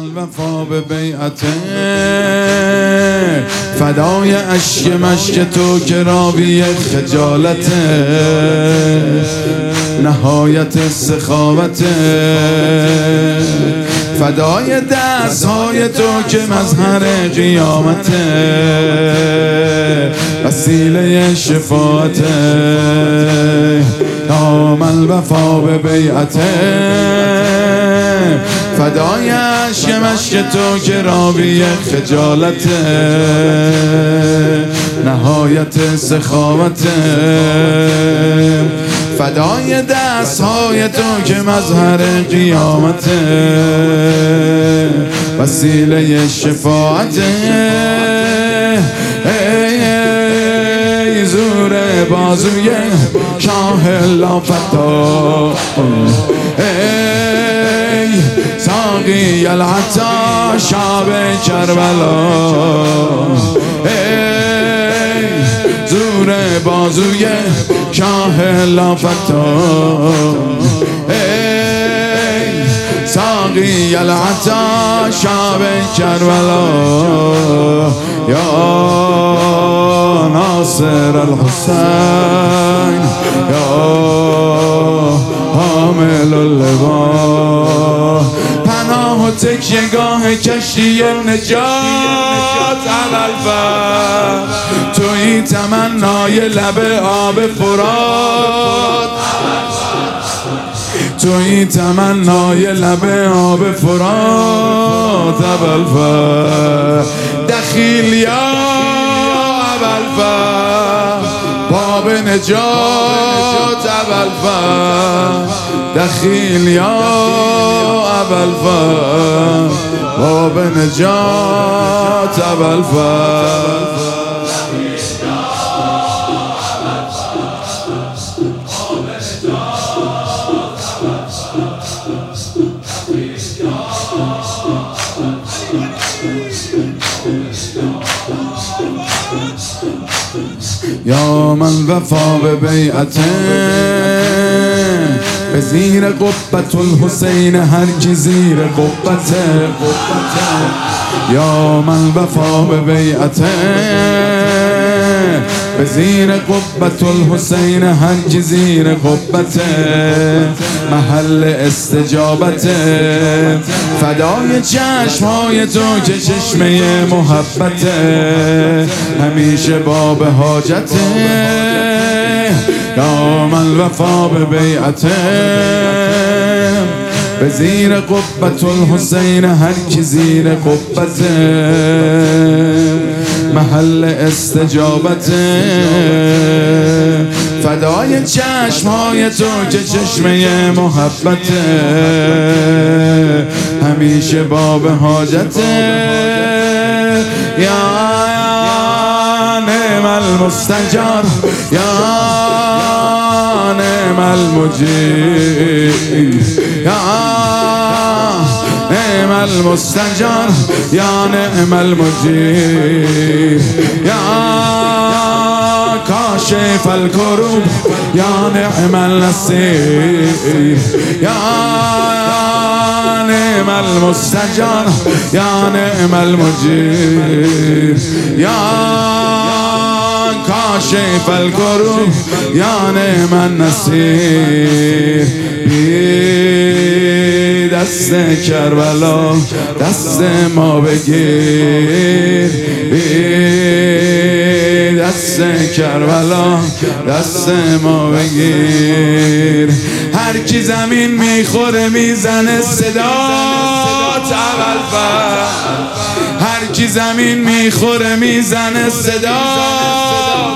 الوفا به بیعته، فدای اشک مشک تو که راوی خجالته، نهایت سخاوته، فدای دستهای تو که مظهر قیامته، وسیله شفاعته، دام الوفا به بیعته، فدای اشک مشک تو که راوی خجالته، نهایت سخاوته، فدای دستهای تو که مظهر قیامته، وسیله شفاعته، ای زور بازوی شاه لافتا، ای ساقی العطا شاب کربلا، ای زور بازوی شاه لافتا، ای ساقی العطا شاب کربلا، یا ناصر الحسین، یا حامل اللوا، پناه و تکیه‌گاه کشتی نجات الالفا، تویی تمنای لب آب فرات، تویی تمنای لب آب فرات الالفا، دخیل یا الالفا، باب نجات الالفا، دخیل یا الالفا، باب نجات الالفا. یا من وفا به بیعته، به زیر قبة الحسین هر کی زیر قبته، یا من وفا به بیعته، به زیر قبة الحسین هر کی زیر قبته، محل استجابته، فدای چشمهای تو که چشمه محبته، همیشه باب حاجته، یا من وفا به بیعته، به زیر قبة الحسین هر کی زیر قبته، محل استجابته، فدای چشمهای تو که چشمه محبته، همیشه باب حاجته، یا نعم المستجار، یا نعم المجیب، یا نعم المستجار، یا نعم المجیب، یا کاشف الکروب، یا نعم النصیر، یا نعم المستجار، یا نعم المجیب، یا کاشف الکروب، یا نعم النصیر. بی دست کربلا دست ما بگیر، بی دست کربلا دست ما بگیر، هر کی زمین میخوره میزنه صدات الالفا، هر کی زمین میخوره میزنه صدات،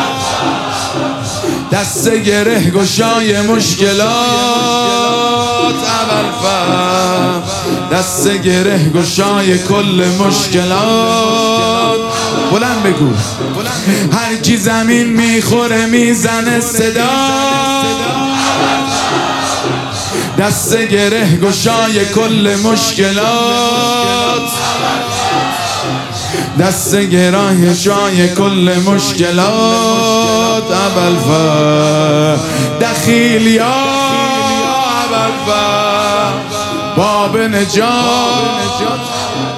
دست گره گشای مشکلات الالفا، دست گره گشای کل مشکلات، بلند بگو، هر کی زمین میخوره میزنه صدات، دست گره گشای کل مشکلات، دست گره گشای کل مشکلات الالفا، دخیل یا الالفا، باب نجات